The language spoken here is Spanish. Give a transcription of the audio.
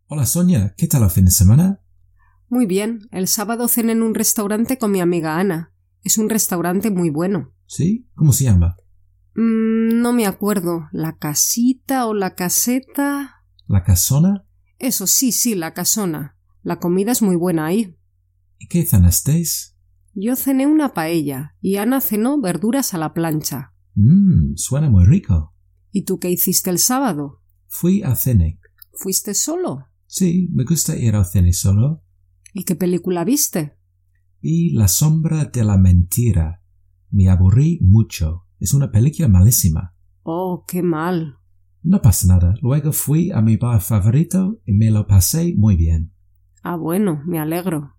Hola Sonia, ¿qué tal el fin de semana? Muy bien, el sábado cené en un restaurante con mi amiga Ana. Es un restaurante muy bueno. ¿Sí? ¿Cómo se llama? No me acuerdo. ¿La casita o la caseta? ¿La Casona? Eso, sí, la casona. La comida es muy buena ahí. ¿Y qué cenasteis? Yo cené una paella y Ana cenó verduras a la plancha. Suena muy rico. ¿Y tú qué hiciste el sábado? Fui al cine. ¿Fuiste solo? Sí, me gusta ir al cine solo. ¿Y qué película viste? Vi La sombra de la mentira. Me aburrí mucho. Es una película malísima. Oh, qué mal. No pasa nada. Luego fui a mi bar favorito y me lo pasé muy bien. Ah, bueno, me alegro.